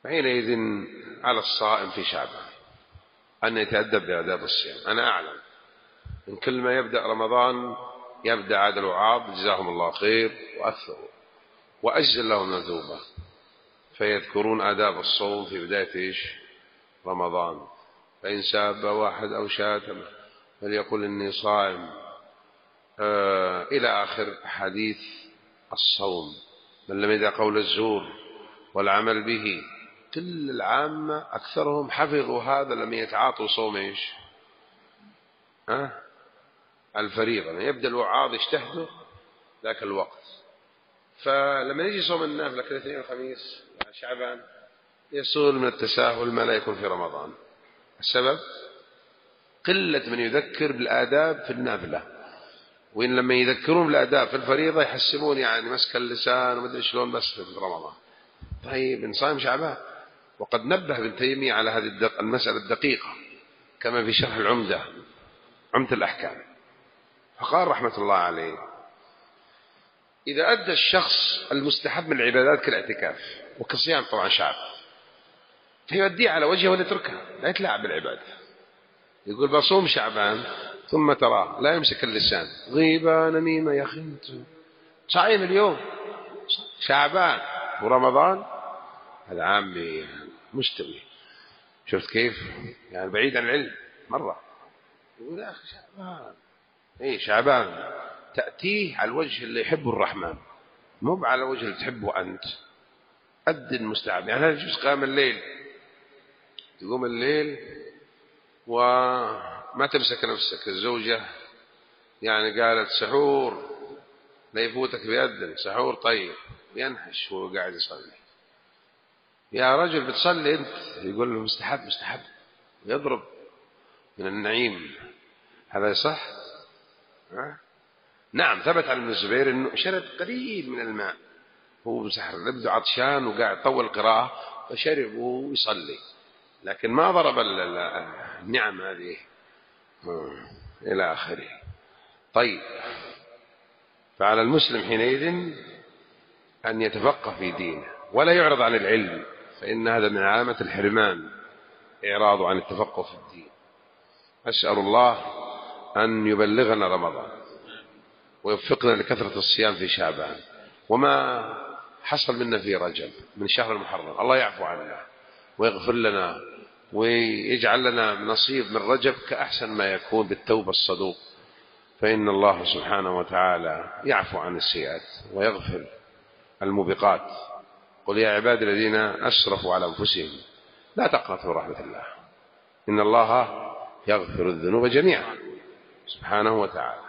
فحينئذ على الصائم في شعبان أن يتأدب بآداب الصيام. أنا أعلم إن كل ما يبدأ رمضان يبدأ عاد الوعاظ جزاهم الله خير وأثروا وأجزل لهم نذوبة، فيذكرون آداب الصوم في بداية رمضان. فإن ساب واحد أو شاتم فليقل إني صائم، إلى آخر حديث الصوم. من لم يدع قول الزور والعمل به، كل العامة أكثرهم حفظوا هذا لم يتعاطوا صوم الفريضة. يبدأ الوعاظ يجتهدوا ذاك الوقت، فلما يجي صوم النافلة كل اثنين وخميس شعبان يصول من التساهل ما لا يكون في رمضان. السبب قلة من يذكر بالآداب في النافلة، وإن لما يذكرون بالآداب في الفريضة يحسبون يعني مسك اللسان ومدري شلون بس في رمضان. طيب إن صائم شعبان. وقد نبه ابن تيمية على هذه المسألة الدقيقة كما في شرح عمدة الأحكام، فقال رحمة الله عليه: إذا أدى الشخص المستحب من العبادات كالاعتكاف وكصيام طبعا شعب، فيؤديه على وجهه ولا يتركها، لا يتلاعب بالعبادة. يقول بصوم شعبان ثم تراه لا يمسك اللسان، غيبة نميمة، يا أخي صايم اليوم شعبان ورمضان، هذا عامي مستوي. شفت كيف يعني بعيد عن العلم مرة. يقول يا أخي شعبان، شعبان تأتيه على الوجه اللي يحبه الرحمن، مو على الوجه اللي تحبه أنت. أد المستحب. يعني هذا يجوز قيام الليل، تقوم الليل وما تمسك نفسك. الزوجة يعني قالت سحور لا يفوتك بيدن سحور، طيب ينحش وهو قاعد يصلي. يا رجل بتصلي أنت؟ يقول له مستحب يضرب من النعيم. هذا صح؟ نعم، ثبت عن ابن الزبير أنه شرب قليل من الماء، هو مسحر يبدو عطشان وقاعد طول القراءة فشرب ويصلي، لكن ما ضرب النعم هذه إلى آخره. طيب، فعلى المسلم حينئذ أن يتفقه في دينه ولا يعرض عن العلم، فإن هذا من علامة الحرمان، إعراض عن التفقه في الدين. أسأل الله أن يبلغنا رمضان ويوفقنا لكثرة الصيام في شعبان، وما حصل منا في رجب من شهر المحرم الله يعفو عنا ويغفر لنا ويجعل لنا نصيب من رجب كأحسن ما يكون بالتوبة الصدوق، فإن الله سبحانه وتعالى يعفو عن السيئات ويغفر الموبقات. قل يا عبادي الذين أسرفوا على أنفسهم لا تقنطوا رحمة الله، إن الله يغفر الذنوب جميعا سبحانه وتعالى.